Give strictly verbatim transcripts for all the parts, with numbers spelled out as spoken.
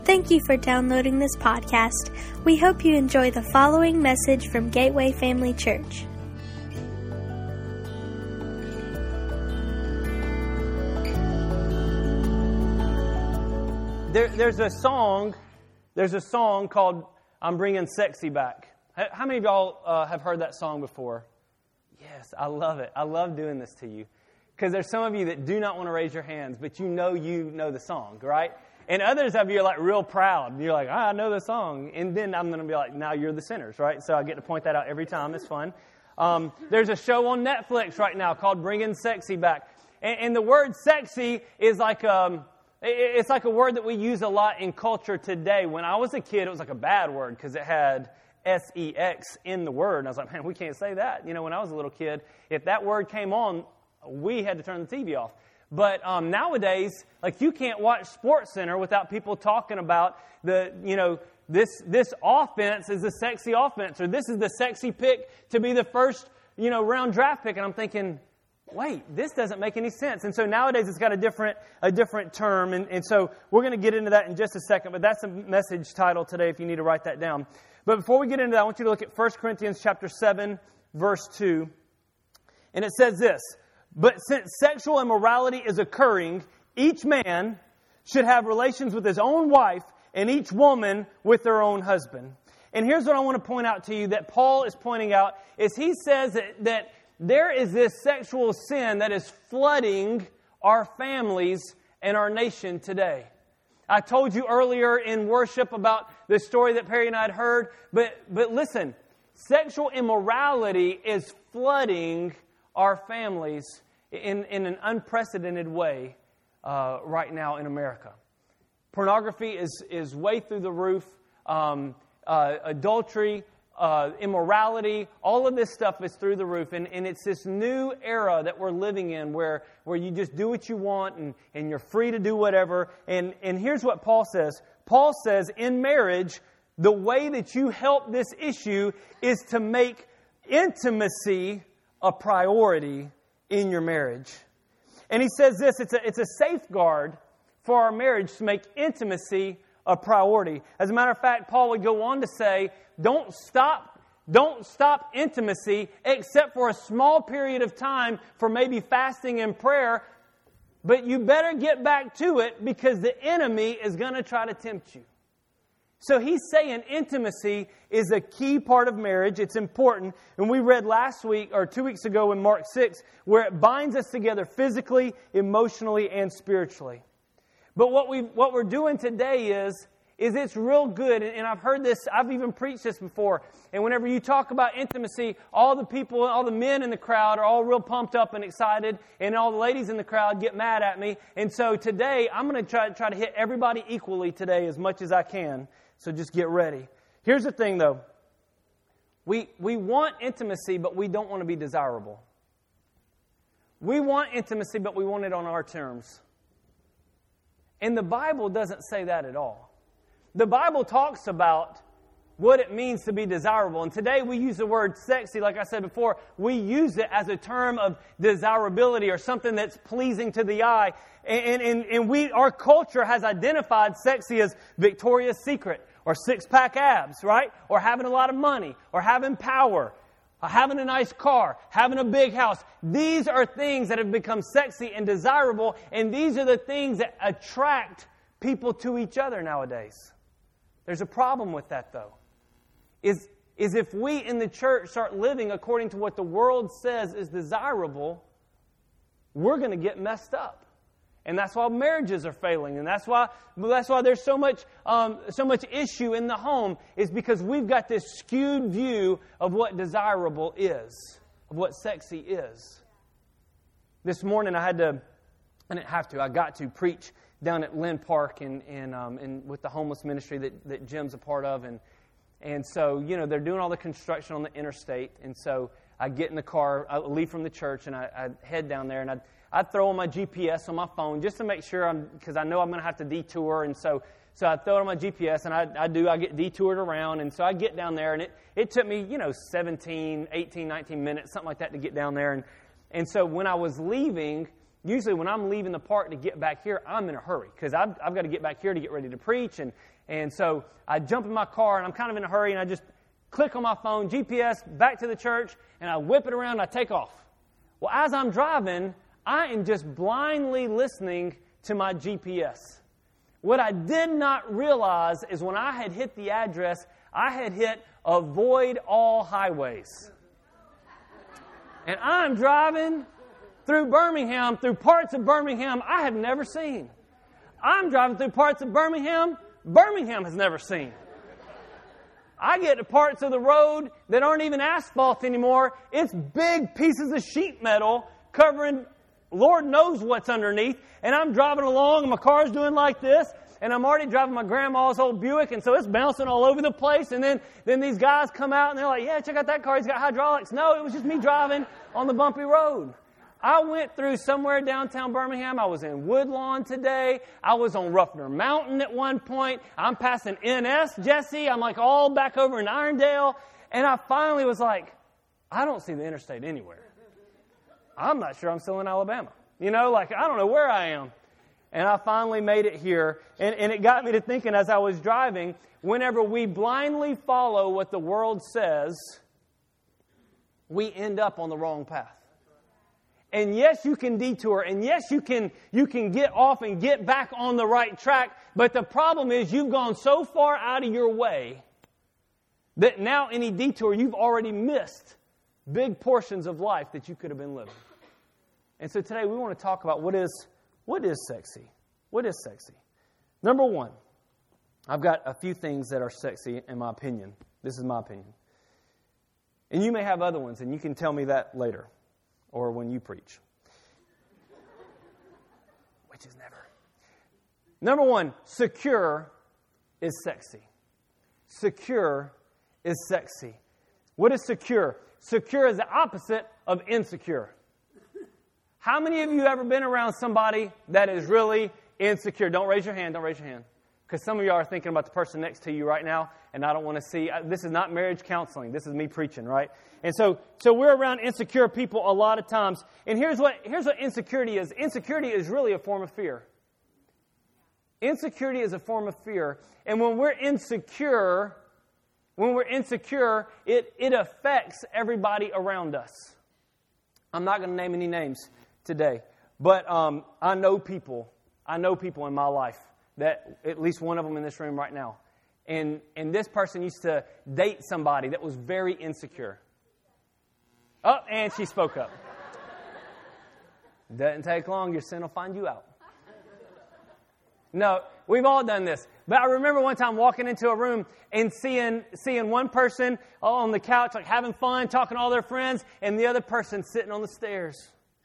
Thank you for downloading this podcast. We hope you enjoy the following message from Gateway Family Church. There, there's a song, there's a song called I'm Bringing Sexy Back. How many of y'all uh, have heard that song before? Yes, I love it. I love doing this to you. Because there's some of you that do not want to raise your hands, but you know you know the song, right? And others of you are like real proud. You're like, ah, I know the song. And then I'm going to be like, now you're the sinners, right? So I get to point that out every time. It's fun. Um, there's a show on Netflix right now called Bringing Sexy Back. And, and the word sexy is like, um, it's like a word that we use a lot in culture today. When I was a kid, it was like a bad word because it had S E X in the word. And I was like, man, we can't say that. You know, when I was a little kid, if that word came on, we had to turn the T V off. But um, nowadays, like you can't watch SportsCenter without people talking about the, you know, this this offense is a sexy offense, or this is the sexy pick to be the first, you know, round draft pick. And I'm thinking, wait, this doesn't make any sense. And so nowadays it's got a different a different term. And, and so we're going to get into that in just a second. But that's a message title today if you need to write that down. But before we get into that, I want you to look at First Corinthians chapter seven, verse two. And it says this. But since sexual immorality is occurring, each man should have relations with his own wife and each woman with their own husband. And here's what I want to point out to you that Paul is pointing out is he says that, that there is this sexual sin that is flooding our families and our nation today. I told you earlier in worship about the story that Perry and I had heard, but, but listen, sexual immorality is flooding our families in, in an unprecedented way uh, right now in America. Pornography is, is way through the roof. Um, uh, adultery, uh, immorality, all of this stuff is through the roof. And, and it's this new era that we're living in where, where you just do what you want and, and you're free to do whatever. And, and here's what Paul says. Paul says in marriage, the way that you help this issue is to make intimacy a priority in your marriage. And he says this, it's a, it's a safeguard for our marriage to make intimacy a priority. As a matter of fact, Paul would go on to say, don't stop, don't stop intimacy except for a small period of time for maybe fasting and prayer, but you better get back to it because the enemy is going to try to tempt you. So he's saying intimacy is a key part of marriage. It's important. And we read last week, or two weeks ago in Mark six, where it binds us together physically, emotionally, and spiritually. But what we what we're doing today is, is it's real good. And, and I've heard this, I've even preached this before. And whenever you talk about intimacy, all the people, all the men in the crowd are all real pumped up and excited. And all the ladies in the crowd get mad at me. And so today, I'm going to try, try to hit everybody equally today as much as I can. So just get ready. Here's the thing, though. We we want intimacy, but we don't want to be desirable. We want intimacy, but we want it on our terms. And the Bible doesn't say that at all. The Bible talks about what it means to be desirable. And today we use the word sexy, like I said before. We use it as a term of desirability or something that's pleasing to the eye. And, and, and we, our culture has identified sexy as Victoria's Secret or six-pack abs, right? Or having a lot of money or having power, or having a nice car, having a big house. These are things that have become sexy and desirable, and these are the things that attract people to each other nowadays. There's a problem with that, though. Is, is if we in the church start living according to what the world says is desirable, we're going to get messed up. And that's why marriages are failing. And that's why that's why there's so much um, so much issue in the home, is because we've got this skewed view of what desirable is, of what sexy is. This morning I had to, I didn't have to, I got to preach down at Lynn Park and and, um, and with the homeless ministry that, that Jim's a part of. And and so, you know, they're doing all the construction on the interstate. And so I get in the car, I leave from the church, and I, I head down there, and I I'd throw on my G P S on my phone just to make sure I'm, because I know I'm going to have to detour. And so so I throw it on my G P S, and I, I do, I get detoured around. And so I get down there, and it, it took me, you know, seventeen, eighteen, nineteen minutes, something like that to get down there. And, and so when I was leaving, usually when I'm leaving the park to get back here, I'm in a hurry because I've, I've got to get back here to get ready to preach. And, and so I jump in my car, and I'm kind of in a hurry, and I just click on my phone, G P S, back to the church, and I whip it around, and I take off. Well, as I'm driving, I am just blindly listening to my G P S. What I did not realize is when I had hit the address, I had hit avoid all highways. And I'm driving through Birmingham, through parts of Birmingham I have never seen. I'm driving through parts of Birmingham Birmingham has never seen. I get to parts of the road that aren't even asphalt anymore. It's big pieces of sheet metal covering Lord knows what's underneath. And I'm driving along, and my car's doing like this. And I'm already driving my grandma's old Buick, and so it's bouncing all over the place. And then, then these guys come out, and they're like, yeah, check out that car. He's got hydraulics. No, it was just me driving on the bumpy road. I went through somewhere downtown Birmingham. I was in Woodlawn today. I was on Ruffner Mountain at one point. I'm passing N S, Jesse. I'm like all back over in Irondale. And I finally was like, I don't see the interstate anywhere. I'm not sure I'm still in Alabama. You know, like I don't know where I am. And I finally made it here. And, and it got me to thinking as I was driving, whenever we blindly follow what the world says, we end up on the wrong path. And yes, you can detour. And yes, you can you can get off and get back on the right track. But the problem is you've gone so far out of your way that now any detour, you've already missed big portions of life that you could have been living. And so today we want to talk about what is what is sexy. What is sexy? Number one, I've got a few things that are sexy in my opinion. This is my opinion. And you may have other ones, and you can tell me that later. Or when you preach. Which is never. Number one, secure is sexy. Secure is sexy. What is secure? Secure is the opposite of insecure. How many of you ever been around somebody that is really insecure? Don't raise your hand. Don't raise your hand. Because some of you are thinking about the person next to you right now, and I don't want to see. This is not marriage counseling. This is me preaching, right? And so, so we're around insecure people a lot of times. And here's what here's what insecurity is. Insecurity is really a form of fear. Insecurity is a form of fear, and when we're insecure, when we're insecure, it it affects everybody around us. I'm not going to name any names today, but um, I know people. I know people in my life. That at least one of them in this room right now. And and this person used to date somebody that was very insecure. Oh, and she spoke up. Doesn't take long, your sin will find you out. No, we've all done this. But I remember one time walking into a room and seeing seeing one person on the couch, like having fun, talking to all their friends, and the other person sitting on the stairs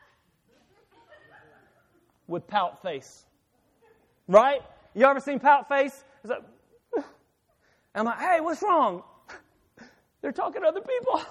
with pout face. Right? You ever seen pout face? It's like, I'm like, hey, what's wrong? They're talking to other people.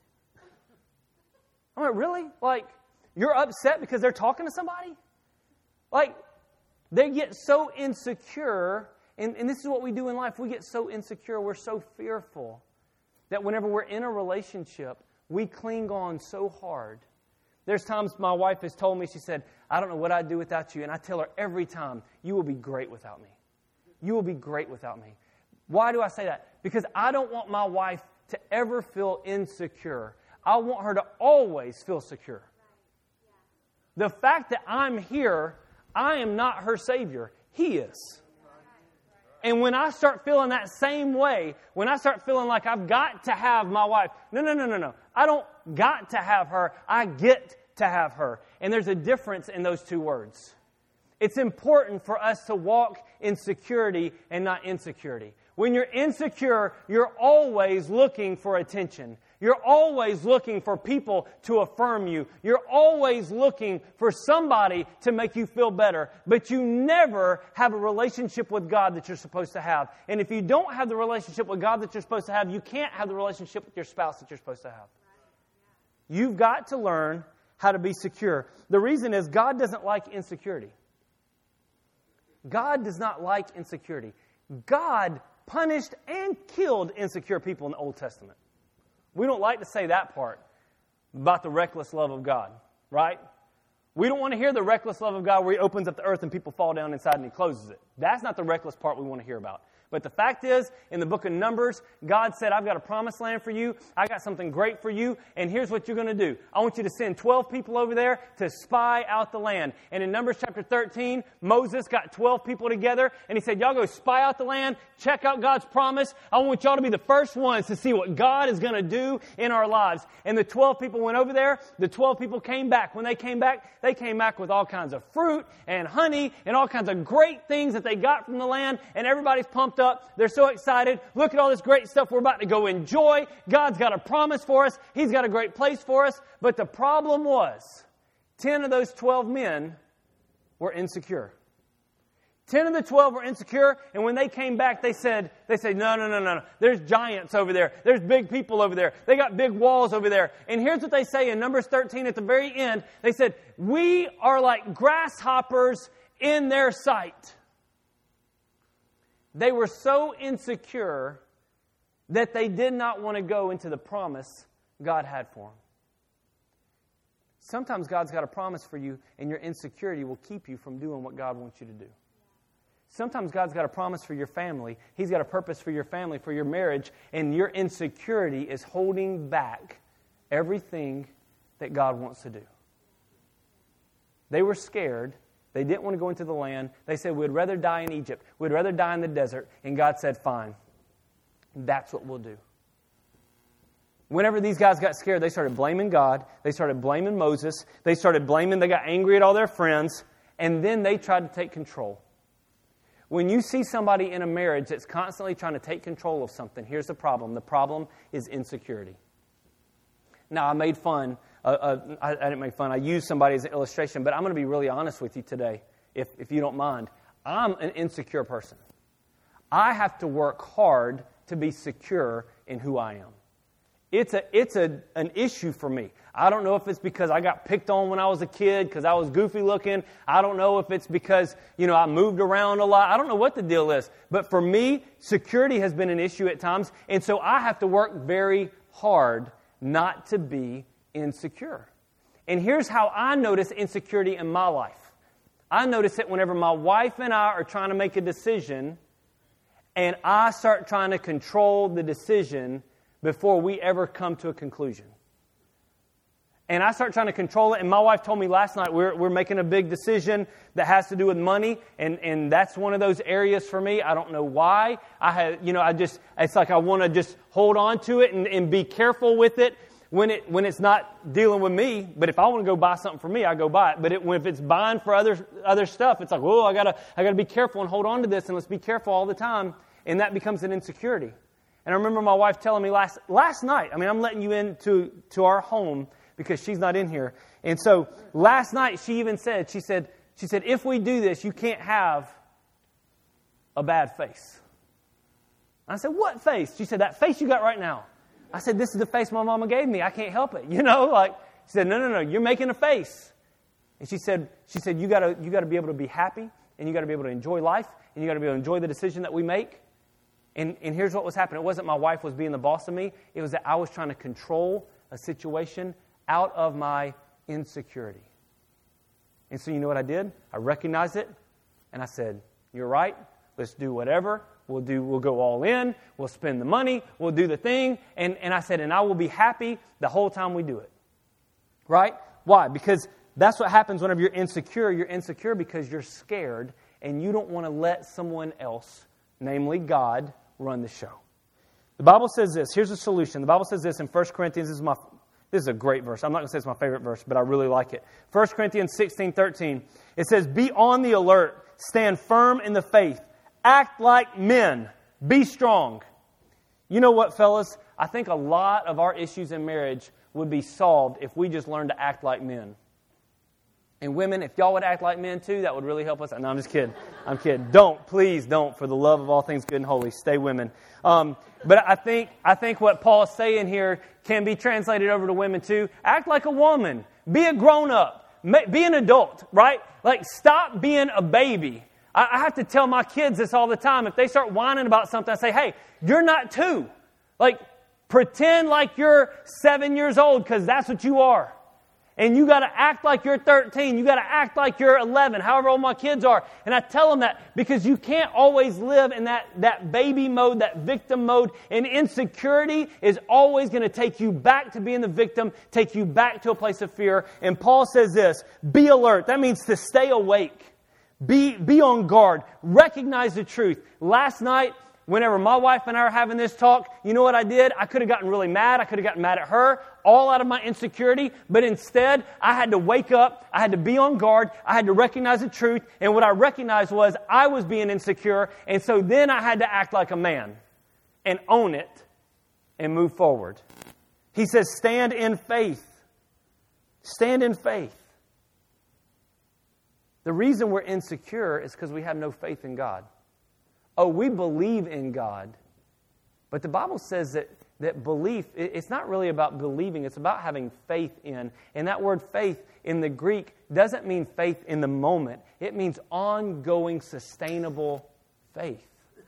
I'm like, really? Like, you're upset because they're talking to somebody? Like, they get so insecure, and, and this is what we do in life. We get so insecure, we're so fearful that whenever we're in a relationship, we cling on so hard. There's times my wife has told me, she said, I don't know what I'd do without you. And I tell her every time, you will be great without me. You will be great without me. Why do I say that? Because I don't want my wife to ever feel insecure. I want her to always feel secure. The fact that I'm here, I am not her Savior. He is. And when I start feeling that same way, when I start feeling like I've got to have my wife, no, no, no, no, no. I don't got to have her. I get to have her. And there's a difference in those two words. It's important for us to walk in security and not insecurity. When you're insecure, you're always looking for attention. You're always looking for people to affirm you. You're always looking for somebody to make you feel better. But you never have a relationship with God that you're supposed to have. And if you don't have the relationship with God that you're supposed to have, you can't have the relationship with your spouse that you're supposed to have. You've got to learn how to be secure. The reason is God doesn't like insecurity. God does not like insecurity. God punished and killed insecure people in the Old Testament. We don't like to say that part about the reckless love of God, right? We don't want to hear the reckless love of God where He opens up the earth and people fall down inside and He closes it. That's not the reckless part we want to hear about. But the fact is, in the book of Numbers, God said, I've got a promised land for you. I got something great for you. And here's what you're going to do. I want you to send twelve people over there to spy out the land. And in Numbers chapter thirteen, Moses got twelve people together. And he said, y'all go spy out the land. Check out God's promise. I want y'all to be the first ones to see what God is going to do in our lives. And the twelve people went over there. The twelve people came back. When they came back, they came back with all kinds of fruit and honey and all kinds of great things that they got from the land. And everybody's pumped up. They're so excited. Look at all this great stuff we're about to go enjoy. God's got a promise for us. He's got a great place for us. But the problem was, ten of those twelve men were insecure. Ten of the twelve were insecure, and when they came back, they said, they said, no, no, no, no, no. There's giants over there. There's big people over there. They got big walls over there. And here's what they say in Numbers thirteen at the very end. They said, we are like grasshoppers in their sight. They were so insecure that they did not want to go into the promise God had for them. Sometimes God's got a promise for you, and your insecurity will keep you from doing what God wants you to do. Sometimes God's got a promise for your family. He's got a purpose for your family, for your marriage, and your insecurity is holding back everything that God wants to do. They were scared. They didn't want to go into the land. They said, we'd rather die in Egypt. We'd rather die in the desert. And God said, fine. That's what we'll do. Whenever these guys got scared, they started blaming God. They started blaming Moses. They started blaming, they got angry at all their friends. And then they tried to take control. When you see somebody in a marriage that's constantly trying to take control of something, here's the problem. The problem is insecurity. Now, I made fun. Uh, uh, I, I didn't make fun. I used somebody as an illustration, but I'm going to be really honest with you today, if, if you don't mind. I'm an insecure person. I have to work hard to be secure in who I am. It's a it's a an issue for me. I don't know if it's because I got picked on when I was a kid because I was goofy looking. I don't know if it's because, you know, I moved around a lot. I don't know what the deal is. But for me, security has been an issue at times. And so I have to work very hard not to be insecure. And here's how I notice insecurity in my life. I notice it whenever my wife and I are trying to make a decision and I start trying to control the decision before we ever come to a conclusion. And I start trying to control it. And my wife told me last night we're we're making a big decision that has to do with money. And, and that's one of those areas for me. I don't know why. I have, you know, I just, it's like I want to just hold on to it and, and be careful with it when it when it's not dealing with me. But if I want to go buy something for me, I go buy it. But it, when if it's buying for other other stuff, it's like, oh, I gotta I gotta be careful and hold on to this, and let's be careful all the time. And that becomes an insecurity. And I remember my wife telling me last last night. I mean, I'm letting you into to our home because she's not in here. And so last night she even said, she said, she said, if we do this, you can't have a bad face. I said, what face? She said, that face you got right now. I said, this is the face my mama gave me. I can't help it. You know, like, she said, no, no, no, you're making a face. And she said, she said, you gotta, you gotta be able to be happy, and you gotta be able to enjoy life, and you gotta be able to enjoy the decision that we make. And, and here's what was happening. It wasn't my wife was being the boss of me. It was that I was trying to control a situation out of my insecurity. And so you know what I did? I recognized it, and I said, you're right. Let's do whatever. We'll do. We'll go all in. We'll spend the money. We'll do the thing. And, and I said, and I will be happy the whole time we do it. Right? Why? Because that's what happens whenever you're insecure. You're insecure because you're scared, and you don't want to let someone else, namely God, run the show. The Bible says this. Here's the solution. The Bible says this in First Corinthians. This is my This is a great verse. I'm not going to say it's my favorite verse, but I really like it. First Corinthians sixteen thirteen. It says, be on the alert. Stand firm in the faith. Act like men. Be strong. You know what, fellas? I think a lot of our issues in marriage would be solved if we just learned to act like men. And women, if y'all would act like men too, that would really help us. No, I'm just kidding. I'm kidding. Don't. Please don't. For the love of all things good and holy, stay women. Um, but I think I think what Paul's saying here can be translated over to women too. Act like a woman. Be a grown-up. Be an adult, right? Like, stop being a baby. I, I have to tell my kids this all the time. If they start whining about something, I say, hey, you're not two. Like, pretend like you're seven years old because that's what you are. And you got to act like you're thirteen. You got to act like you're eleven, however old my kids are. And I tell them that because you can't always live in that, that baby mode, that victim mode. And insecurity is always going to take you back to being the victim, take you back to a place of fear. And Paul says this, be alert. That means to stay awake. Be, be on guard. Recognize the truth. Last night, whenever my wife and I were having this talk, you know what I did? I could have gotten really mad. I could have gotten mad at her, all out of my insecurity. But instead, I had to wake up. I had to be on guard. I had to recognize the truth. And what I recognized was I was being insecure. And so then I had to act like a man and own it and move forward. He says, stand in faith. Stand in faith. The reason we're insecure is because we have no faith in God. Oh, we believe in God. But the Bible says that, that belief, it's not really about believing. It's about having faith in. And that word faith in the Greek doesn't mean faith in the moment. It means ongoing, sustainable faith.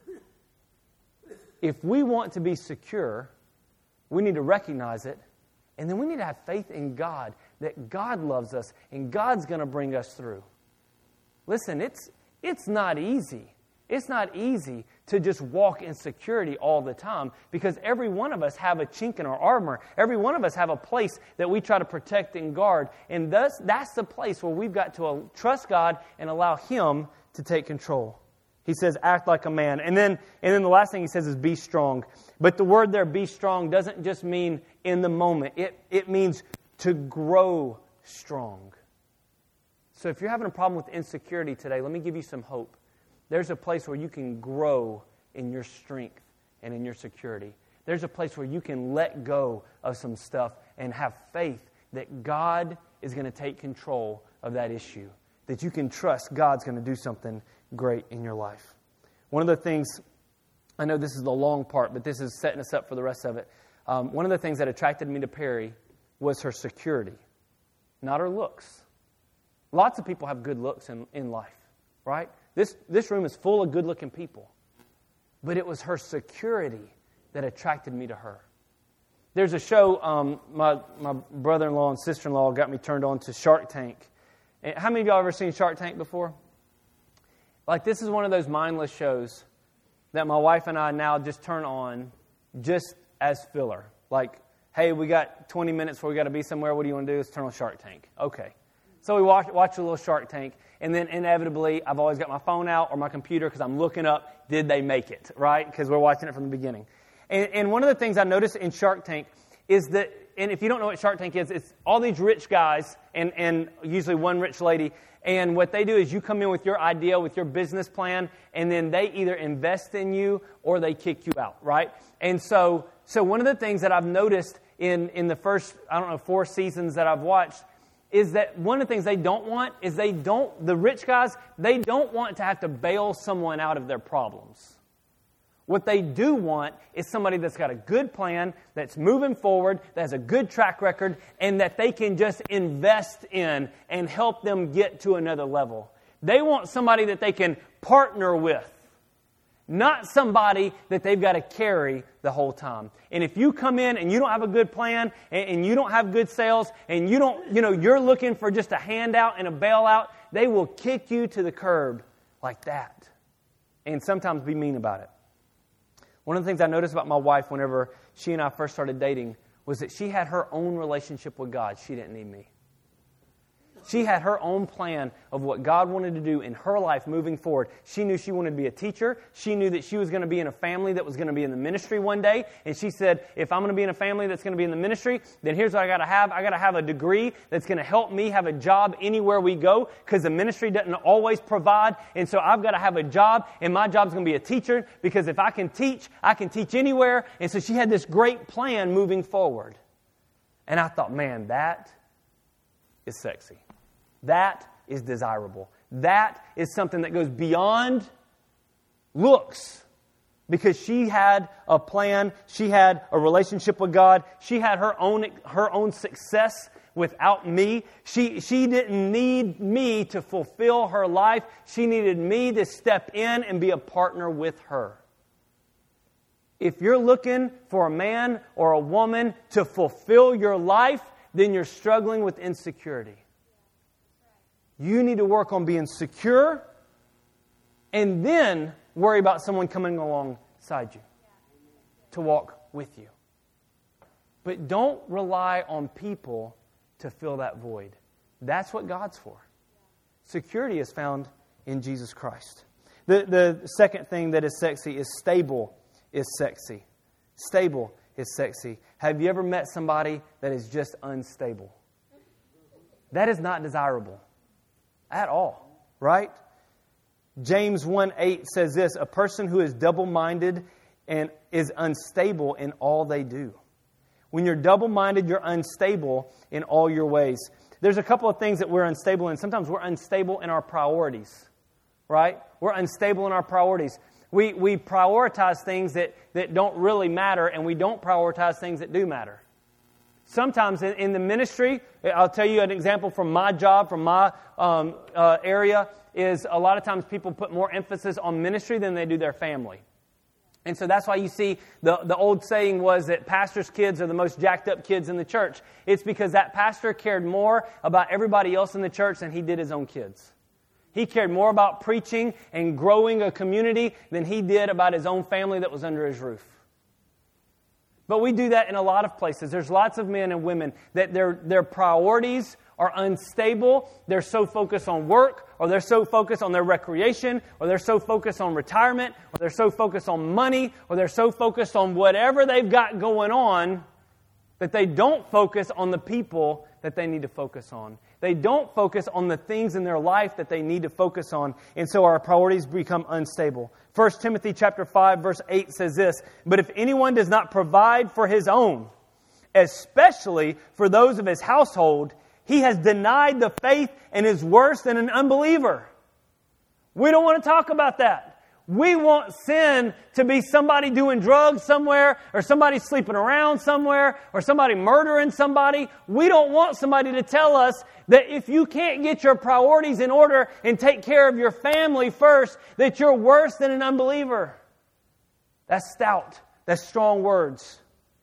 If we want to be secure, we need to recognize it. And then we need to have faith in God, that God loves us and God's going to bring us through. Listen, it's it's not easy. It's not easy to just walk in security all the time because every one of us have a chink in our armor. Every one of us have a place that we try to protect and guard. And thus, that's the place where we've got to uh, trust God and allow Him to take control. He says, act like a man. And then, and then the last thing he says is be strong. But the word there, be strong, doesn't just mean in the moment. It, it means to grow strong. So if you're having a problem with insecurity today, let me give you some hope. There's a place where you can grow in your strength and in your security. There's a place where you can let go of some stuff and have faith that God is going to take control of that issue. That you can trust God's going to do something great in your life. One of the things, I know this is the long part, but this is setting us up for the rest of it. Um, one of the things that attracted me to Perry was her security, not her looks. Lots of people have good looks in, in life, right? This, this room is full of good-looking people. But it was her security that attracted me to her. There's a show, um, my, my brother-in-law and sister-in-law got me turned on to Shark Tank. And how many of y'all ever seen Shark Tank before? Like, this is one of those mindless shows that my wife and I now just turn on just as filler. Like, hey, we got twenty minutes before we got to be somewhere. What do you want to do? Let's turn on Shark Tank. Okay. So we watch, watch a little Shark Tank, and then inevitably, I've always got my phone out or my computer because I'm looking up, did they make it, right? Because we're watching it from the beginning. And, and one of the things I noticed in Shark Tank is that, and if you don't know what Shark Tank is, it's all these rich guys and, and usually one rich lady, and what they do is you come in with your idea, with your business plan, and then they either invest in you or they kick you out, right? And so, so one of the things that I've noticed in, in the first, I don't know, four seasons that I've watched is that one of the things they don't want is they don't, the rich guys, they don't want to have to bail someone out of their problems. What they do want is somebody that's got a good plan, that's moving forward, that has a good track record, and that they can just invest in and help them get to another level. They want somebody that they can partner with, not somebody that they've got to carry the whole time. And if you come in and you don't have a good plan and, and you don't have good sales and you don't, you know, you're looking for just a handout and a bailout, they will kick you to the curb like that. And sometimes be mean about it. One of the things I noticed about my wife whenever she and I first started dating was that she had her own relationship with God. She didn't need me. She had her own plan of what God wanted to do in her life moving forward. She knew she wanted to be a teacher. She knew that she was going to be in a family that was going to be in the ministry one day. And she said, if I'm going to be in a family that's going to be in the ministry, then here's what I got to have. I got to have a degree that's going to help me have a job anywhere we go because the ministry doesn't always provide. And so I've got to have a job, and my job's going to be a teacher because if I can teach, I can teach anywhere. And so she had this great plan moving forward. And I thought, man, that is sexy. That is desirable. That is something that goes beyond looks. Because she had a plan. She had a relationship with God. She had her own her own success without me. She, she didn't need me to fulfill her life. She needed me to step in and be a partner with her. If you're looking for a man or a woman to fulfill your life, then you're struggling with insecurity. You need to work on being secure and then worry about someone coming alongside you to walk with you. But don't rely on people to fill that void. That's what God's for. Security is found in Jesus Christ. The, the second thing that is sexy is stable is sexy. Stable is sexy. Have you ever met somebody that is just unstable? That is not desirable at all, right? James one eight says this, a person who is double-minded and is unstable in all they do. When you're double-minded, you're unstable in all your ways. There's a couple of things that we're unstable in. Sometimes we're unstable in our priorities, right? We're unstable in our priorities. We we prioritize things that, that don't really matter, and we don't prioritize things that do matter. Sometimes in, in the ministry, I'll tell you an example from my job, from my um, uh, area, is a lot of times people put more emphasis on ministry than they do their family. And so that's why you see the, the old saying was that pastors' kids are the most jacked up kids in the church. It's because that pastor cared more about everybody else in the church than he did his own kids. He cared more about preaching and growing a community than he did about his own family that was under his roof. But we do that in a lot of places. There's lots of men and women that their, their priorities are unstable. They're so focused on work, or they're so focused on their recreation, or they're so focused on retirement, or they're so focused on money, or they're so focused on whatever they've got going on that they don't focus on the people that they need to focus on. They don't focus on the things in their life that they need to focus on. And so our priorities become unstable. First Timothy chapter five, verse eight says this, but if anyone does not provide for his own, especially for those of his household, he has denied the faith and is worse than an unbeliever. We don't want to talk about that. We want sin to be somebody doing drugs somewhere, or somebody sleeping around somewhere, or somebody murdering somebody. We don't want somebody to tell us that if you can't get your priorities in order and take care of your family first, that you're worse than an unbeliever. That's stout. That's strong words.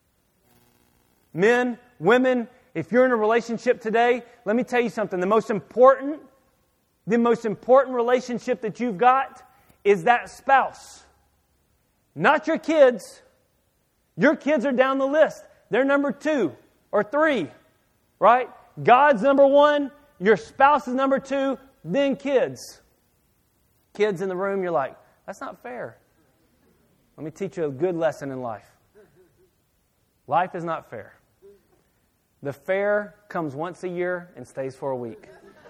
Men, women, if you're in a relationship today, let me tell you something. The most important, the most important relationship that you've got is that spouse. Not your kids. Your kids are down the list. They're number two or three, right? God's number one, your spouse is number two, then kids. Kids in the room, you're like, that's not fair. Let me teach you a good lesson in life. Life is not fair. The fair comes once a year and stays for a week.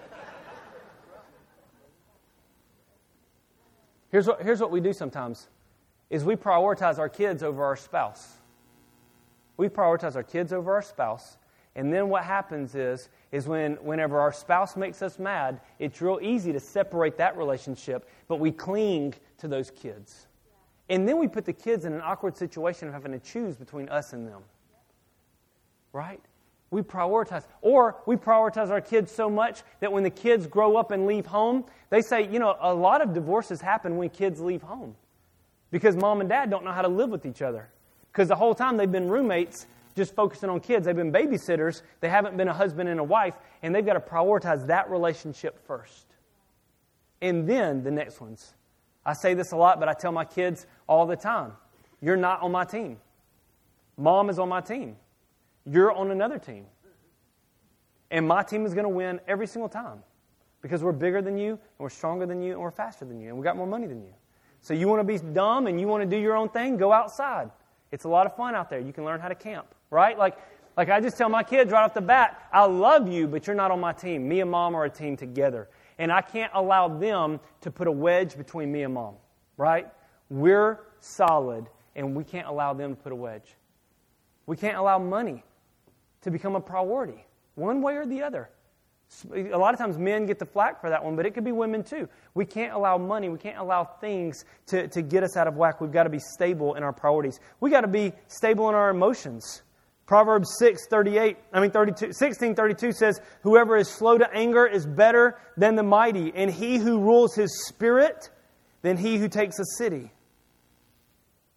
Here's what, here's what we do sometimes, is we prioritize our kids over our spouse. We prioritize our kids over our spouse, and then what happens is, is when, whenever our spouse makes us mad, it's real easy to separate that relationship, but we cling to those kids. And then we put the kids in an awkward situation of having to choose between us and them. Right? We prioritize. Or we prioritize our kids so much that when the kids grow up and leave home, they say, you know, a lot of divorces happen when kids leave home. Because mom and dad don't know how to live with each other. Because the whole time they've been roommates, just focusing on kids. They've been babysitters. They haven't been a husband and a wife. And they've got to prioritize that relationship first. And then the next ones. I say this a lot, but I tell my kids all the time. You're not on my team. Mom is on my team. You're on another team. And my team is going to win every single time. Because we're bigger than you, and we're stronger than you, and we're faster than you, and we got more money than you. So you want to be dumb and you want to do your own thing, go outside. It's a lot of fun out there. You can learn how to camp, right? Like, like I just tell my kids right off the bat, I love you, but you're not on my team. Me and mom are a team together. And I can't allow them to put a wedge between me and mom, right? We're solid, and we can't allow them to put a wedge. We can't allow money to become a priority, one way or the other. A lot of times men get the flack for that one, but it could be women too. We can't allow money, we can't allow things to, to get us out of whack. We've got to be stable in our priorities. We've got to be stable in our emotions. Proverbs six thirty-eight, I mean thirty-two, sixteen thirty-two says, whoever is slow to anger is better than the mighty, and he who rules his spirit than he who takes a city.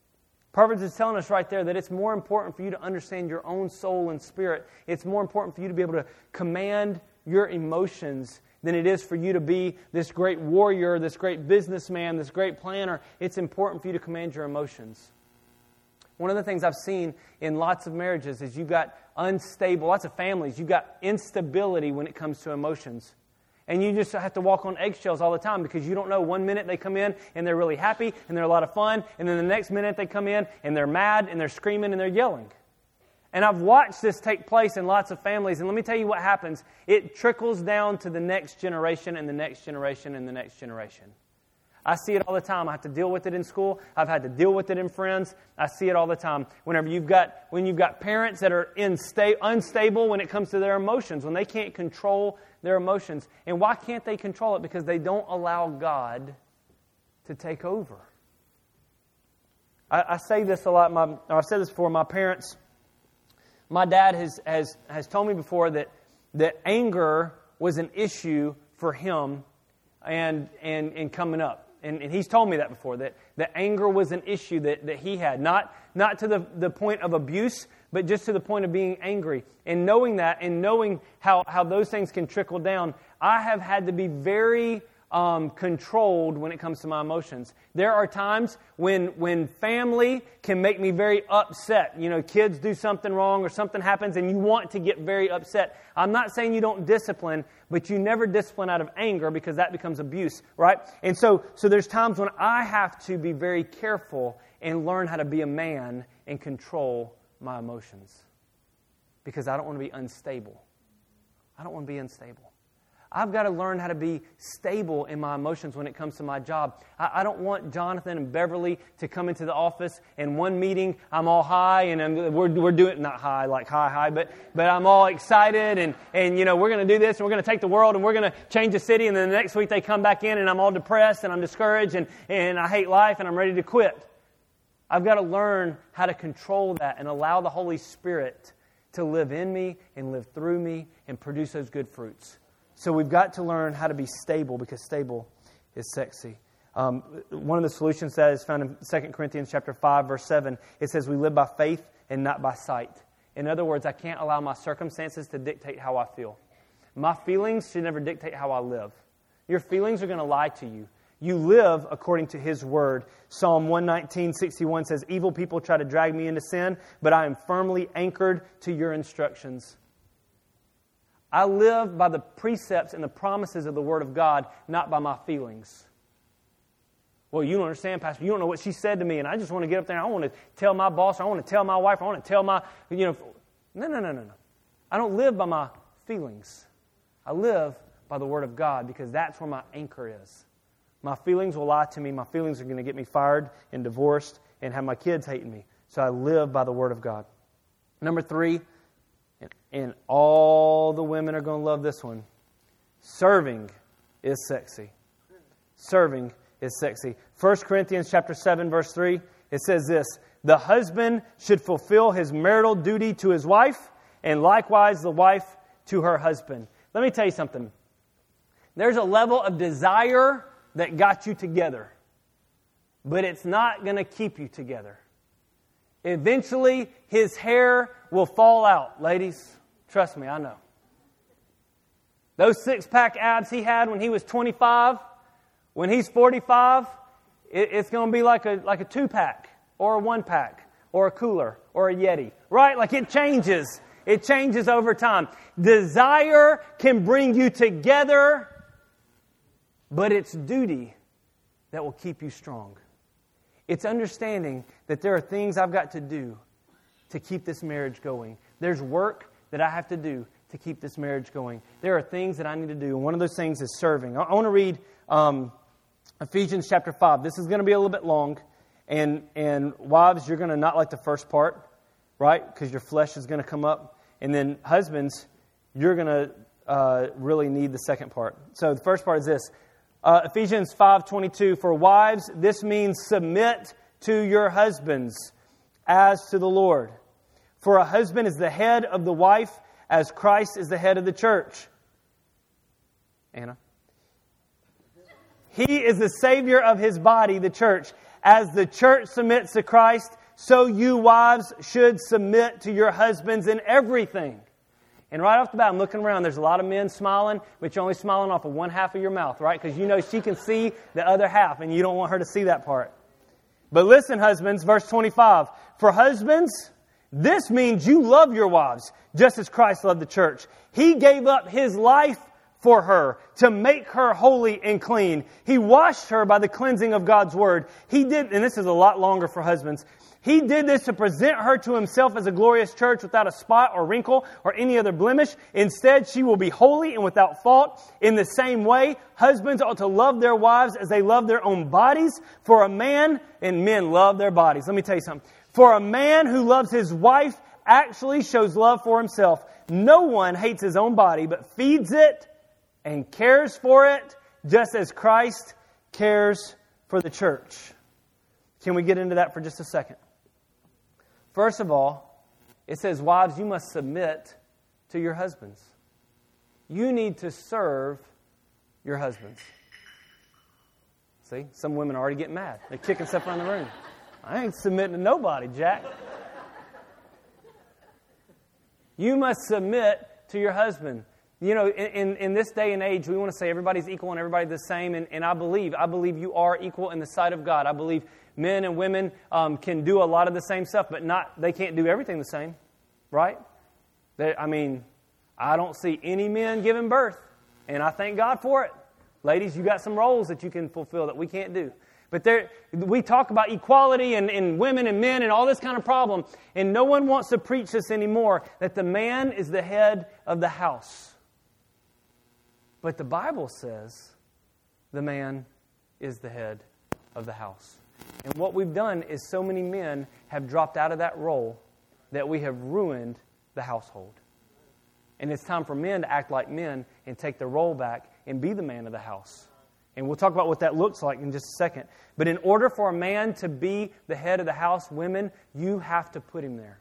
Proverbs is telling us right there that it's more important for you to understand your own soul and spirit. It's more important for you to be able to command your emotions than it is for you to be this great warrior, this great businessman, this great planner. It's important for you to command your emotions. One of the things I've seen in lots of marriages is you've got unstable, lots of families, you've got instability when it comes to emotions. And you just have to walk on eggshells all the time because you don't know. One minute they come in and they're really happy and they're a lot of fun. And then the next minute they come in and they're mad and they're screaming and they're yelling. And I've watched this take place in lots of families. And let me tell you what happens. It trickles down to the next generation and the next generation and the next generation. I see it all the time. I have to deal with it in school. I've had to deal with it in friends. I see it all the time. Whenever you've got, when you've got parents that are insta- unstable when it comes to their emotions, when they can't control their emotions. And why can't they control it? Because they don't allow God to take over. I, I say this a lot. My, I've said this before. My parents, my dad has has has told me before that that anger was an issue for him, and and and coming up. And, and he's told me that before, that, that anger was an issue that, that he had. Not, not to the, the point of abuse, but just to the point of being angry. And knowing that and knowing how, how those things can trickle down, I have had to be very um, controlled when it comes to my emotions. There are times when when family can make me very upset. You know, kids do something wrong or something happens and you want to get very upset. I'm not saying you don't discipline, but you never discipline out of anger because that becomes abuse, right? And so, so there's times when I have to be very careful and learn how to be a man and control my emotions because I don't want to be unstable. I don't want to be unstable. I've got to learn how to be stable in my emotions when it comes to my job. I, I don't want Jonathan and Beverly to come into the office and one meeting I'm all high and I'm, we're we're doing not high like high high, but but I'm all excited and and you know we're going to do this and we're going to take the world and we're going to change the city, and then the next week they come back in and I'm all depressed and I'm discouraged and and I hate life and I'm ready to quit. I've got to learn how to control that and allow the Holy Spirit to live in me and live through me and produce those good fruits. So we've got to learn how to be stable because stable is sexy. Um, one of the solutions that is found in Second Corinthians chapter five, verse seven, it says we live by faith and not by sight. In other words, I can't allow my circumstances to dictate how I feel. My feelings should never dictate how I live. Your feelings are going to lie to you. You live according to His Word. Psalm one nineteen, sixty-one says, evil people try to drag me into sin, but I am firmly anchored to your instructions. I live by the precepts and the promises of the Word of God, not by my feelings. Well, you don't understand, Pastor. You don't know what she said to me, and I just want to get up there and I want to tell my boss, or I want to tell my wife, or I want to tell my, you know. No, no, no, no, no. I don't live by my feelings. I live by the Word of God because that's where my anchor is. My feelings will lie to me. My feelings are going to get me fired and divorced and have my kids hating me. So I live by the Word of God. Number three, and all the women are going to love this one. Serving is sexy. Serving is sexy. First Corinthians chapter seven, verse three, it says this, the husband should fulfill his marital duty to his wife, and likewise the wife to her husband. Let me tell you something. There's a level of desire that got you together, but it's not going to keep you together. Eventually, his hair will fall out, ladies. Trust me, I know. Those six-pack abs he had when he was twenty-five, when he's forty-five, it, it's going to be like a like a two-pack or a one-pack or a cooler or a Yeti, right? Like it changes. It changes over time. Desire can bring you together, but it's duty that will keep you strong. It's understanding that there are things I've got to do to keep this marriage going. There's work that I have to do to keep this marriage going. There are things that I need to do, and one of those things is serving. I, I want to read um, Ephesians chapter five. This is going to be a little bit long, and, and wives, you're going to not like the first part, right? Because your flesh is going to come up. And then husbands, you're going to uh, really need the second part. So the first part is this. Uh, Ephesians five twenty-two, for wives, this means submit to your husbands as to the Lord. For a husband is the head of the wife, as Christ is the head of the church. Anna? He is the Savior of His body, the church. As the church submits to Christ, so you wives should submit to your husbands in everything. And right off the bat, I'm looking around. There's a lot of men smiling, but you're only smiling off of one half of your mouth, right? Because you know she can see the other half, and you don't want her to see that part. But listen, husbands, verse twenty-five. For husbands, this means you love your wives, just as Christ loved the church. He gave up His life for her to make her holy and clean. He washed her by the cleansing of God's Word. He did, and this is a lot longer for husbands. He did this to present her to Himself as a glorious church without a spot or wrinkle or any other blemish. Instead, she will be holy and without fault. In the same way, husbands ought to love their wives as they love their own bodies. For a man, and men love their bodies. Let me tell you something. For a man who loves his wife actually shows love for himself. No one hates his own body, but feeds it and cares for it, just as Christ cares for the church. Can we get into that for just a second? First of all, it says, wives, you must submit to your husbands. You need to serve your husbands. See, some women are already getting mad. They're kicking stuff around the room. I ain't submitting to nobody, Jack. You must submit to your husband. You know, in, in this day and age, we want to say everybody's equal and everybody's the same. And, and I believe, I believe you are equal in the sight of God. I believe men and women um, can do a lot of the same stuff, but not they can't do everything the same, right? They, I mean, I don't see any men giving birth, and I thank God for it. Ladies, you got some roles that you can fulfill that we can't do. But there, we talk about equality and, and women and men and all this kind of problem, and no one wants to preach this anymore, that the man is the head of the house. But the Bible says the man is the head of the house. And what we've done is so many men have dropped out of that role that we have ruined the household. And it's time for men to act like men and take the role back and be the man of the house. And we'll talk about what that looks like in just a second. But in order for a man to be the head of the house, women, you have to put him there.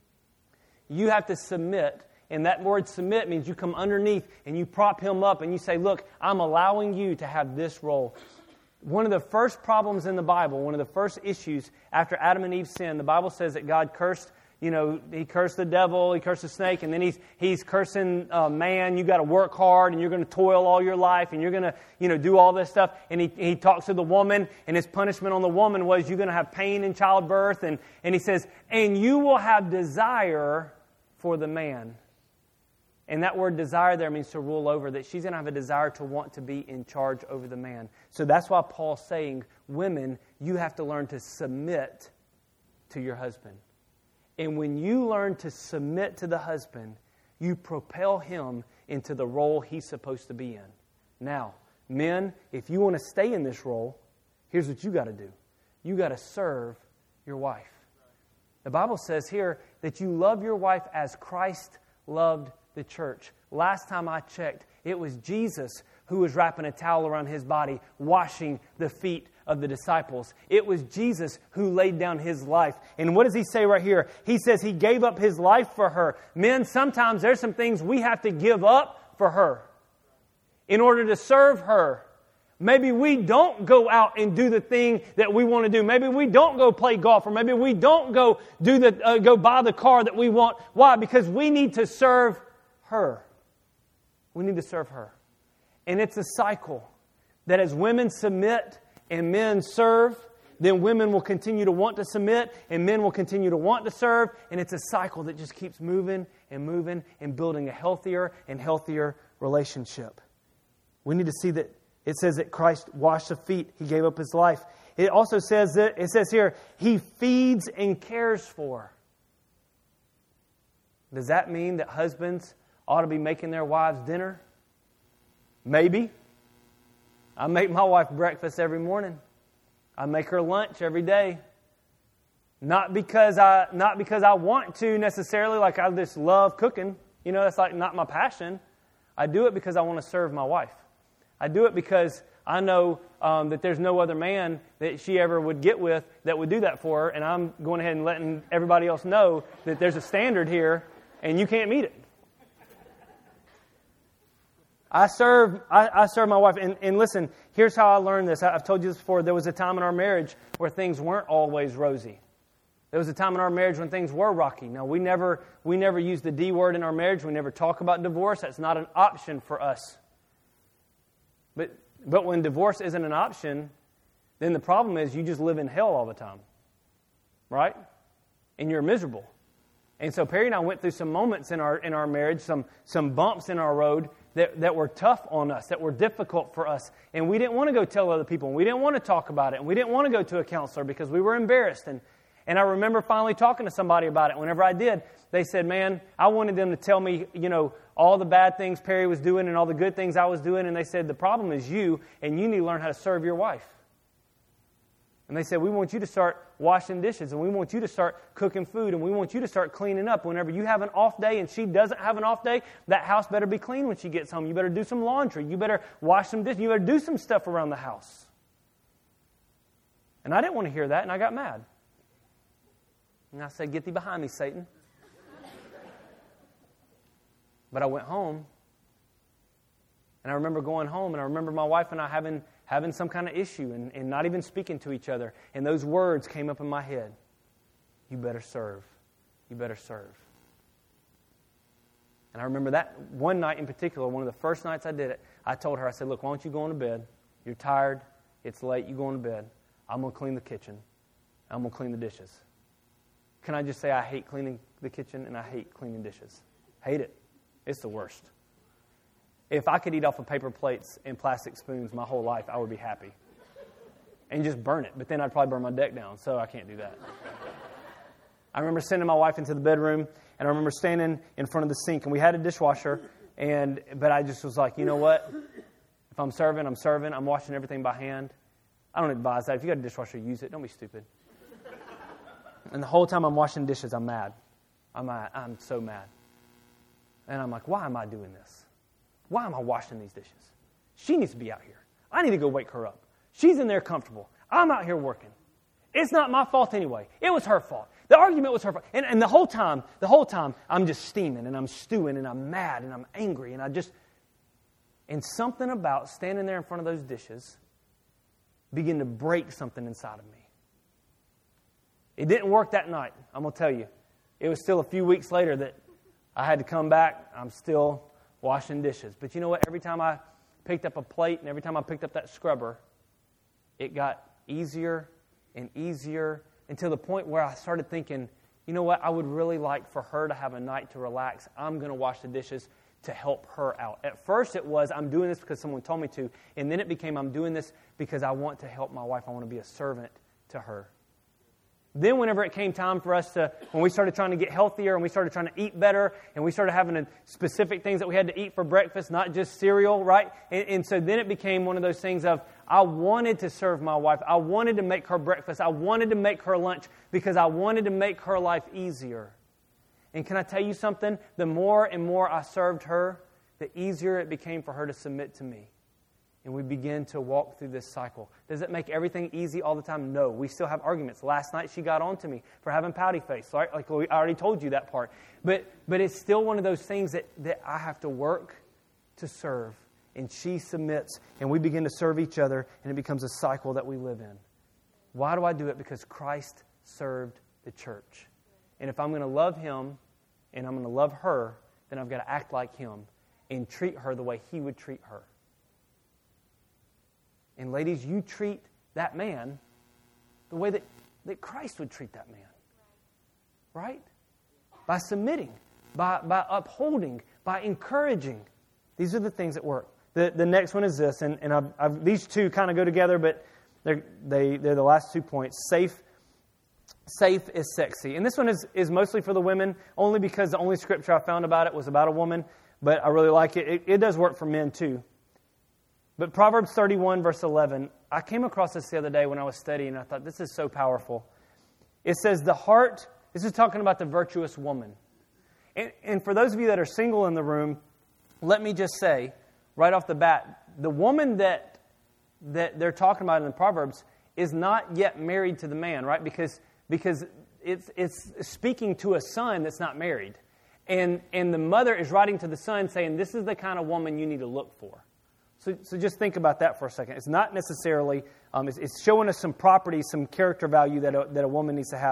You have to submit. And that word submit means you come underneath and you prop him up and you say, look, I'm allowing you to have this role. One of the first problems in the Bible, one of the first issues after Adam and Eve sinned, the Bible says that God cursed, you know, He cursed the devil, He cursed the snake, and then He's He's cursing uh, man. You got to work hard and you're going to toil all your life and you're going to, you know, do all this stuff. And He He talks to the woman, and His punishment on the woman was you're going to have pain in childbirth. And, and He says, and you will have desire for the man. And that word desire there means to rule over, that she's going to have a desire to want to be in charge over the man. So that's why Paul's saying, women, you have to learn to submit to your husband. And when you learn to submit to the husband, you propel him into the role he's supposed to be in. Now, men, if you want to stay in this role, here's what you got to do. You got to serve your wife. The Bible says here that you love your wife as Christ loved the church. Last time I checked, it was Jesus who was wrapping a towel around His body, washing the feet of the disciples. It was Jesus who laid down His life. And what does He say right here? He says He gave up His life for her. Men, sometimes there's some things we have to give up for her in order to serve her. Maybe we don't go out and do the thing that we want to do. Maybe we don't go play golf, or maybe we don't go do the uh, go buy the car that we want. Why? Because we need to serve her. We need to serve her. And it's a cycle that as women submit and men serve, then women will continue to want to submit and men will continue to want to serve. And it's a cycle that just keeps moving and moving and building a healthier and healthier relationship. We need to see that it says that Christ washed the feet. He gave up His life. It also says that, it says here, He feeds and cares for. Does that mean that husbands ought to be making their wives dinner? Maybe. I make my wife breakfast every morning. I make her lunch every day. Not because I not because I want to necessarily, like I just love cooking. You know, that's like not my passion. I do it because I want to serve my wife. I do it because I know um, that there's no other man that she ever would get with that would do that for her, and I'm going ahead and letting everybody else know that there's a standard here, and you can't meet it. I serve I, I serve my wife. And, and listen, here's how I learned this. I, I've told you this before. There was a time in our marriage where things weren't always rosy. There was a time in our marriage when things were rocky. Now, we never we never use the D word in our marriage. We never talk about divorce. That's not an option for us. But but when divorce isn't an option, then the problem is you just live in hell all the time. Right? And you're miserable. And so Perry and I went through some moments in our in our marriage, some some bumps in our road that, that were tough on us, that were difficult for us. And we didn't want to go tell other people. And we didn't want to talk about it. And we didn't want to go to a counselor because we were embarrassed. And, and I remember finally talking to somebody about it. Whenever I did, they said, man, I wanted them to tell me, you know, all the bad things Perry was doing and all the good things I was doing. And they said, the problem is you, and you need to learn how to serve your wife. And they said, we want you to start washing dishes, and we want you to start cooking food, and we want you to start cleaning up. Whenever you have an off day and she doesn't have an off day, that house better be clean when she gets home. You better do some laundry. You better wash some dishes. You better do some stuff around the house. And I didn't want to hear that, and I got mad. And I said, get thee behind me, Satan. But I went home, and I remember going home, and I remember my wife and I having... having some kind of issue and, and not even speaking to each other. And those words came up in my head. You better serve. You better serve. And I remember that one night in particular, one of the first nights I did it, I told her, I said, look, why don't you go on to bed? You're tired. It's late. You go on to bed. I'm going to clean the kitchen. I'm going to clean the dishes. Can I just say I hate cleaning the kitchen and I hate cleaning dishes? Hate it. It's the worst. If I could eat off of paper plates and plastic spoons my whole life, I would be happy. And just burn it. But then I'd probably burn my deck down, so I can't do that. I remember sending my wife into the bedroom, and I remember standing in front of the sink, and we had a dishwasher, and but I just was like, you know what? If I'm serving, I'm serving. I'm washing everything by hand. I don't advise that. If you got a dishwasher, use it. Don't be stupid. And the whole time I'm washing dishes, I'm mad. I'm mad. I'm so mad. And I'm like, why am I doing this? Why am I washing these dishes? She needs to be out here. I need to go wake her up. She's in there comfortable. I'm out here working. It's not my fault anyway. It was her fault. The argument was her fault. And, and the whole time, the whole time, I'm just steaming and I'm stewing and I'm mad and I'm angry and I just... And something about standing there in front of those dishes began to break something inside of me. It didn't work that night, I'm going to tell you. It was still a few weeks later that I had to come back. I'm still... washing dishes. But you know what? Every time I picked up a plate and every time I picked up that scrubber, it got easier and easier until the point where I started thinking, you know what? I would really like for her to have a night to relax. I'm going to wash the dishes to help her out. At first it was, I'm doing this because someone told me to. And then it became, I'm doing this because I want to help my wife. I want to be a servant to her. Then whenever it came time for us to, when we started trying to get healthier and we started trying to eat better and we started having a specific things that we had to eat for breakfast, not just cereal, right? And, and so then it became one of those things of, I wanted to serve my wife. I wanted to make her breakfast. I wanted to make her lunch because I wanted to make her life easier. And can I tell you something? The more and more I served her, the easier it became for her to submit to me. And we begin to walk through this cycle. Does it make everything easy all the time? No. We still have arguments. Last night she got on to me for having pouty face. Right? Like I already told you that part. But but it's still one of those things that, that I have to work to serve. And she submits. And we begin to serve each other. And it becomes a cycle that we live in. Why do I do it? Because Christ served the church. And if I'm going to love Him and I'm going to love her, then I've got to act like Him and treat her the way He would treat her. And ladies, you treat that man the way that, that Christ would treat that man. Right? By submitting, by, by upholding, by encouraging. These are the things that work. The, the next one is this, and, and I've, I've, these two kind of go together, but they're, they, they're the last two points. Safe, safe is sexy. And this one is, is mostly for the women, only because the only scripture I found about it was about a woman, but I really like it. It, it does work for men too. But Proverbs thirty-one, verse eleven, I came across this the other day when I was studying, and I thought, this is so powerful. It says, the heart, this is talking about the virtuous woman. And, and for those of you that are single in the room, let me just say, right off the bat, the woman that that they're talking about in the Proverbs is not yet married to the man, right? Because because it's it's speaking to a son that's not married. And and the mother is writing to the son saying, this is the kind of woman you need to look for. So, so just think about that for a second. It's not necessarily, um, it's, it's showing us some properties, some character value that a, that a woman needs to have.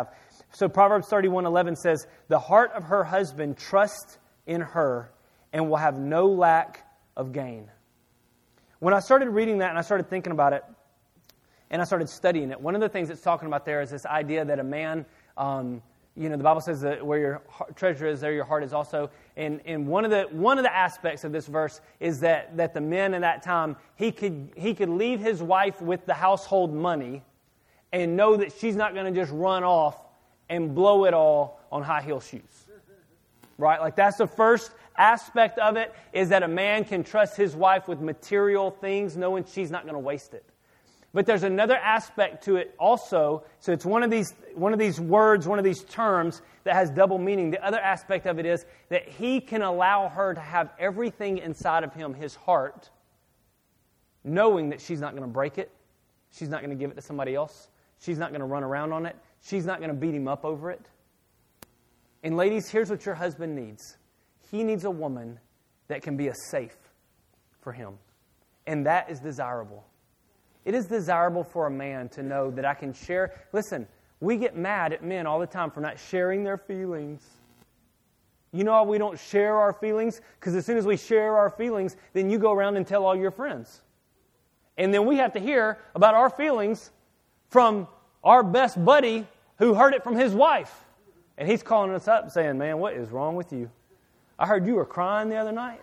So Proverbs thirty-one eleven says, the heart of her husband trusts in her and will have no lack of gain. When I started reading that and I started thinking about it, and I started studying it, one of the things it's talking about there is this idea that a man, um, you know, the Bible says that where your treasure is, there your heart is also. And, and one of the one of the aspects of this verse is that, that the men in that time, he could he could leave his wife with the household money and know that she's not going to just run off and blow it all on high heel shoes. Right? Like that's the first aspect of it, is that a man can trust his wife with material things, knowing she's not going to waste it. But there's another aspect to it also. So it's one of these one of these words, one of these terms that has double meaning. The other aspect of it is that he can allow her to have everything inside of him, his heart, knowing that she's not going to break it. She's not going to give it to somebody else. She's not going to run around on it. She's not going to beat him up over it. And ladies, here's what your husband needs. He needs a woman that can be a safe for him. And that is desirable. It is desirable for a man to know that I can share. Listen, we get mad at men all the time for not sharing their feelings. You know why we don't share our feelings? Because as soon as we share our feelings, then you go around and tell all your friends. And then we have to hear about our feelings from our best buddy who heard it from his wife. And he's calling us up saying, man, what is wrong with you? I heard you were crying the other night.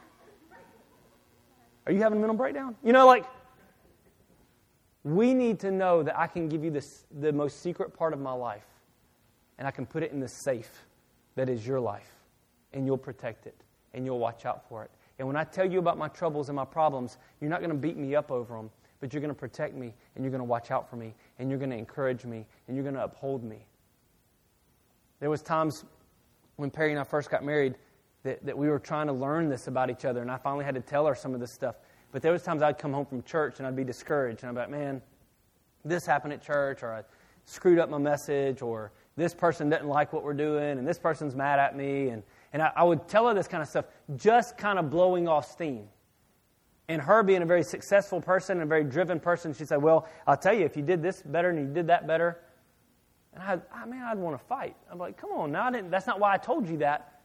Are you having a mental breakdown? You know, like, we need to know that I can give you this, the most secret part of my life, and I can put it in the safe that is your life, and you'll protect it, and you'll watch out for it. And when I tell you about my troubles and my problems, you're not going to beat me up over them, but you're going to protect me, and you're going to watch out for me, and you're going to encourage me, and you're going to uphold me. There was times when Perry and I first got married that, that we were trying to learn this about each other, and I finally had to tell her some of this stuff. But there was times I'd come home from church and I'd be discouraged. And I'd be like, man, this happened at church, or I screwed up my message, or this person doesn't like what we're doing, and this person's mad at me. And, and I, I would tell her this kind of stuff, just kind of blowing off steam. And her being a very successful person and a very driven person, she'd say, well, I'll tell you, if you did this better and you did that better. And I, I mean, I'd want to fight. I'm like, come on, now I didn't, that's not why I told you that.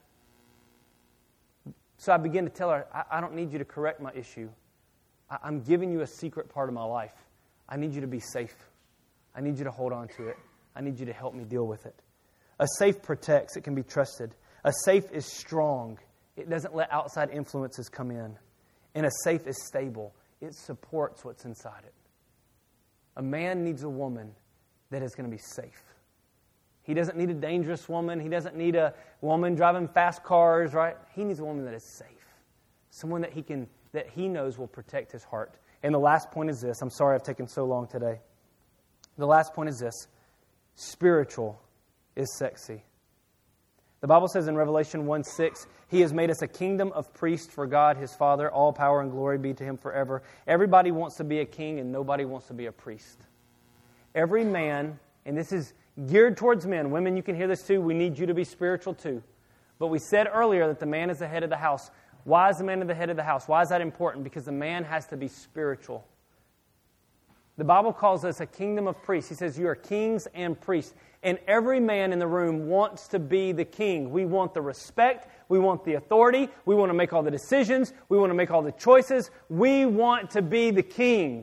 So I began to tell her, I, I don't need you to correct my issue. I'm giving you a secret part of my life. I need you to be safe. I need you to hold on to it. I need you to help me deal with it. A safe protects. It can be trusted. A safe is strong. It doesn't let outside influences come in. And a safe is stable. It supports what's inside it. A man needs a woman that is going to be safe. He doesn't need a dangerous woman. He doesn't need a woman driving fast cars, right? He needs a woman that is safe. Someone that he can that he knows will protect his heart. And the last point is this. I'm sorry I've taken so long today. The last point is this. Spiritual is sexy. The Bible says in Revelation one six, He has made us a kingdom of priests for God, His Father. All power and glory be to Him forever. Everybody wants to be a king and nobody wants to be a priest. Every man, and this is geared towards men. Women, you can hear this too. We need you to be spiritual too. But we said earlier that the man is the head of the house. Why is the man the head of the house? Why is that important? Because the man has to be spiritual. The Bible calls us a kingdom of priests. He says you are kings and priests. And every man in the room wants to be the king. We want the respect. We want the authority. We want to make all the decisions. We want to make all the choices. We want to be the king.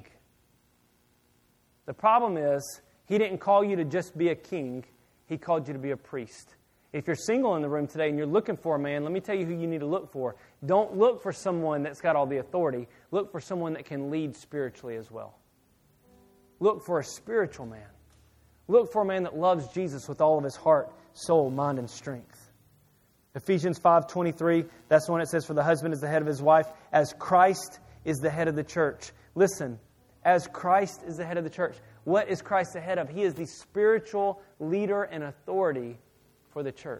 The problem is, He didn't call you to just be a king. He called you to be a priest. If you're single in the room today and you're looking for a man, let me tell you who you need to look for. Don't look for someone that's got all the authority. Look for someone that can lead spiritually as well. Look for a spiritual man. Look for a man that loves Jesus with all of his heart, soul, mind, and strength. Ephesians five twenty-three, that's the one it says, for the husband is the head of his wife, as Christ is the head of the church. Listen, as Christ is the head of the church. What is Christ the head of? He is the spiritual leader and authority for the church.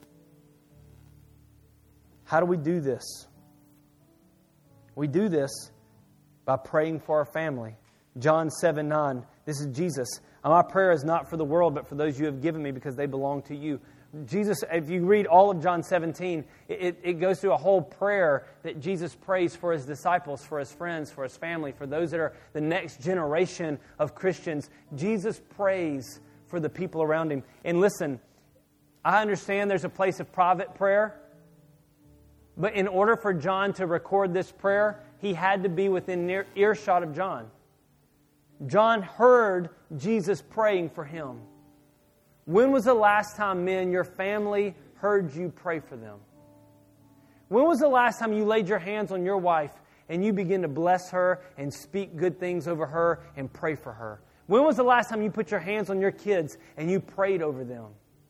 How do we do this? We do this by praying for our family. John seven nine, this is Jesus. My prayer is not for the world, but for those you have given me because they belong to you. Jesus, if you read all of John seventeen, it, it goes through a whole prayer that Jesus prays for His disciples, for His friends, for His family, for those that are the next generation of Christians. Jesus prays for the people around Him. And listen, I understand there's a place of private prayer. But in order for John to record this prayer, he had to be within near earshot of John. John heard Jesus praying for him. When was the last time, men, your family heard you pray for them? When was the last time you laid your hands on your wife and you began to bless her and speak good things over her and pray for her? When was the last time you put your hands on your kids and you prayed over them?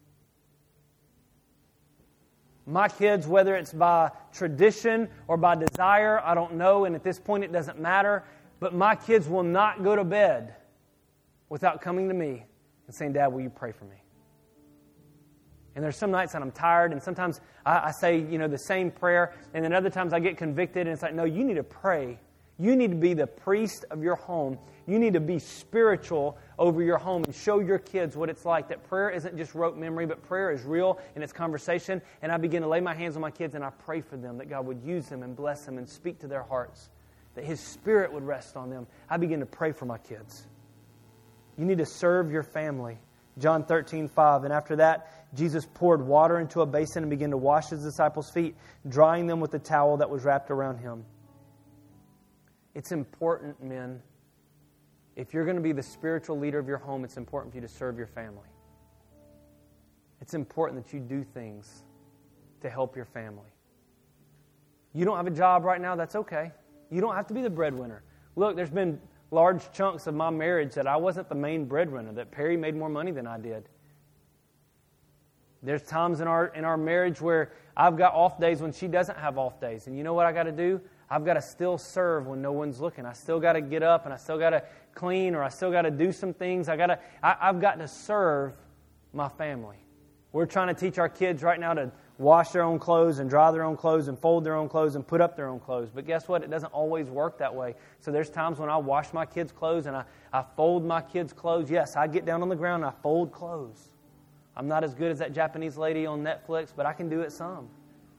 My kids, whether it's by tradition or by desire, I don't know, and at this point it doesn't matter, but my kids will not go to bed without coming to me and saying, Dad, will you pray for me? And there's some nights that I'm tired, and sometimes I, I say, you know, the same prayer, and then other times I get convicted, and it's like, no, you need to pray. You need to be the priest of your home. You need to be spiritual over your home and show your kids what it's like, that prayer isn't just rote memory, but prayer is real and it's conversation. And I begin to lay my hands on my kids and I pray for them, that God would use them and bless them and speak to their hearts, that His Spirit would rest on them. I begin to pray for my kids. You need to serve your family. John thirteen five, and after that, Jesus poured water into a basin and began to wash His disciples' feet, drying them with the towel that was wrapped around Him. It's important, men, if you're going to be the spiritual leader of your home, it's important for you to serve your family. It's important that you do things to help your family. You don't have a job right now, that's okay. You don't have to be the breadwinner. Look, there's been large chunks of my marriage that I wasn't the main breadwinner, that Perry made more money than I did. There's times in our in our marriage where I've got off days when she doesn't have off days. And you know what I got to do? I've got to still serve when no one's looking. I still got to get up and I still got to clean, or I still got to do some things. I got to. I, I've got to serve my family. We're trying to teach our kids right now to wash their own clothes and dry their own clothes and fold their own clothes and put up their own clothes. But guess what? It doesn't always work that way. So there's times when I wash my kids' clothes and I, I fold my kids' clothes. Yes, I get down on the ground and I fold clothes. I'm not as good as that Japanese lady on Netflix, but I can do it some.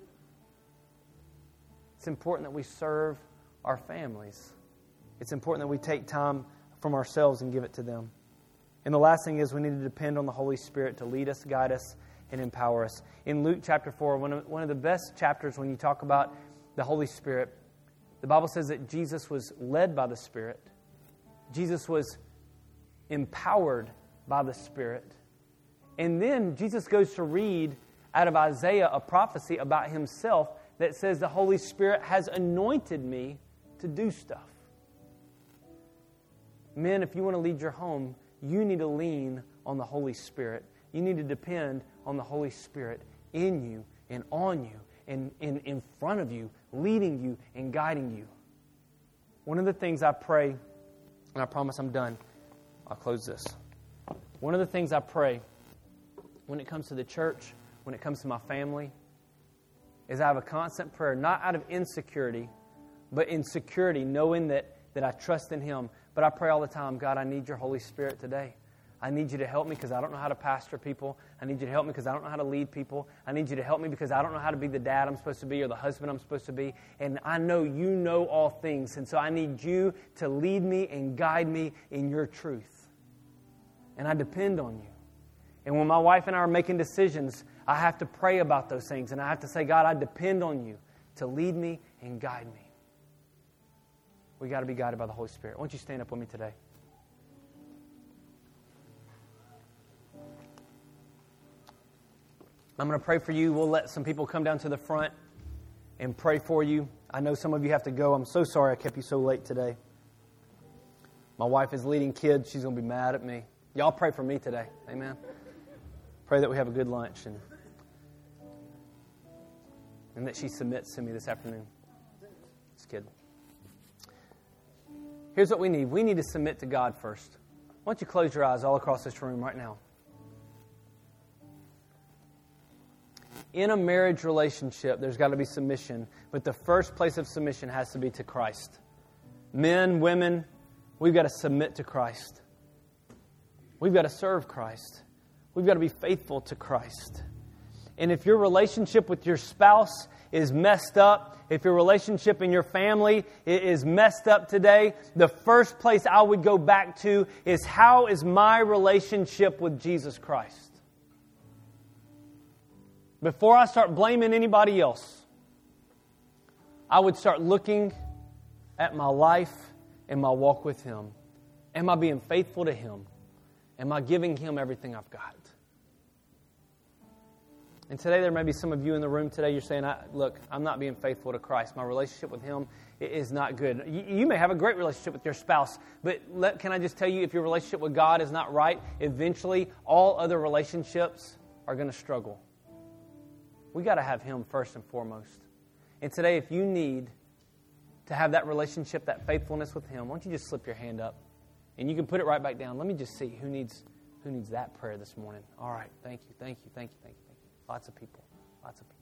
It's important that we serve our families. It's important that we take time from ourselves and give it to them. And the last thing is we need to depend on the Holy Spirit to lead us, guide us, and empower us. In Luke chapter four, one of, one of the best chapters when you talk about the Holy Spirit, the Bible says that Jesus was led by the Spirit. Jesus was empowered by the Spirit. And then Jesus goes to read out of Isaiah a prophecy about Himself that says the Holy Spirit has anointed me to do stuff. Men, if you want to lead your home, you need to lean on the Holy Spirit. You need to depend on the Holy Spirit in you and on you and in, in front of you, leading you and guiding you. One of the things I pray, and I promise I'm done, I'll close this. One of the things I pray when it comes to the church, when it comes to my family, is I have a constant prayer, not out of insecurity, but in security, knowing that, that I trust in Him. But I pray all the time, God, I need your Holy Spirit today. I need you to help me because I don't know how to pastor people. I need you to help me because I don't know how to lead people. I need you to help me because I don't know how to be the dad I'm supposed to be or the husband I'm supposed to be. And I know you know all things. And so I need you to lead me and guide me in your truth. And I depend on you. And when my wife and I are making decisions, I have to pray about those things. And I have to say, God, I depend on you to lead me and guide me. We got to be guided by the Holy Spirit. Why don't you stand up with me today? I'm going to pray for you. We'll let some people come down to the front and pray for you. I know some of you have to go. I'm so sorry I kept you so late today. My wife is leading kids. She's going to be mad at me. Y'all pray for me today. Amen. Pray that we have a good lunch and, and that she submits to me this afternoon. Just kidding. Here's what we need. We need to submit to God first. Why don't you close your eyes all across this room right now? In a marriage relationship, there's got to be submission, but the first place of submission has to be to Christ. Men, women, we've got to submit to Christ. We've got to serve Christ. We've got to be faithful to Christ. And if your relationship with your spouse is messed up, if your relationship in your family is messed up today, the first place I would go back to is, how is my relationship with Jesus Christ? before I start blaming anybody else, I would start looking at my life and my walk with Him. Am I being faithful to Him? Am I giving Him everything I've got? And today there may be some of you in the room today, you're saying, I, look, I'm not being faithful to Christ. My relationship with Him is not good. You, you may have a great relationship with your spouse, but let, can I just tell you, if your relationship with God is not right, eventually all other relationships are going to struggle. We got to have Him first and foremost. And today, if you need to have that relationship, that faithfulness with Him, why don't you just slip your hand up? And you can put it right back down. Let me just see who needs who needs that prayer this morning. All right. Thank you, thank you, thank you, thank you, thank you. Lots of people. Lots of people.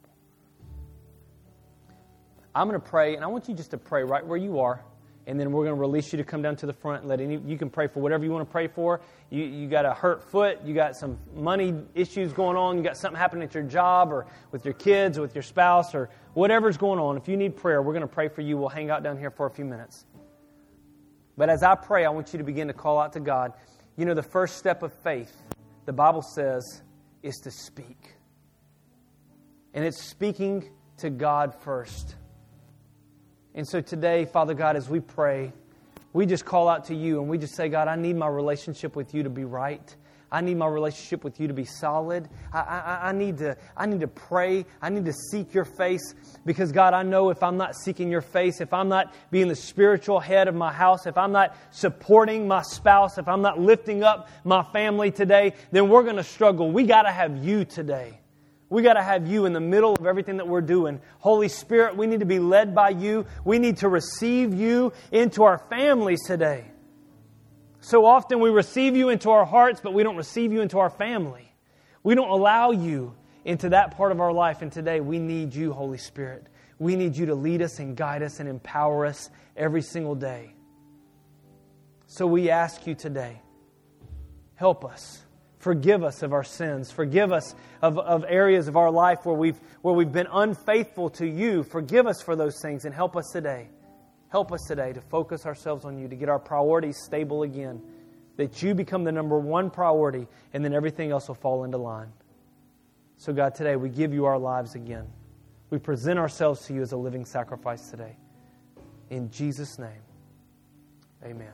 I'm going to pray, and I want you just to pray right where you are, and then we're going to release you to come down to the front and let any. You can pray for whatever you want to pray for. You you got a hurt foot, you got some money issues going on, you got something happening at your job or with your kids or with your spouse or whatever's going on. If you need prayer, we're going to pray for you. We'll hang out down here for a few minutes. But as I pray, I want you to begin to call out to God. You know, the first step of faith, the Bible says, is to speak. And it's speaking to God first. And so today, Father God, as we pray, we just call out to You and we just say, God, I need my relationship with You to be right. I need my relationship with You to be solid. I, I, I need to I need to pray. I need to seek Your face because, God, I know if I'm not seeking Your face, if I'm not being the spiritual head of my house, if I'm not supporting my spouse, if I'm not lifting up my family today, then we're going to struggle. We got to have You today. We got to have You in the middle of everything that we're doing. Holy Spirit, we need to be led by You. We need to receive You into our families today. So often we receive You into our hearts, but we don't receive You into our family. We don't allow You into that part of our life. And today we need You, Holy Spirit. We need You to lead us and guide us and empower us every single day. So we ask You today, help us. Forgive us of our sins. Forgive us of, of areas of our life where we've where we've been unfaithful to You. Forgive us for those things and help us today. Help us today to focus ourselves on You, to get our priorities stable again. That You become the number one priority and then everything else will fall into line. So God, today we give You our lives again. We present ourselves to You as a living sacrifice today. In Jesus' name, amen.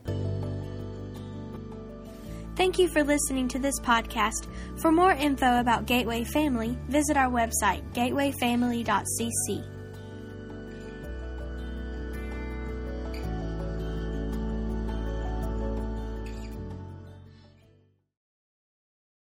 Thank you for listening to this podcast. For more info about Gateway Family, visit our website, gateway family dot c c.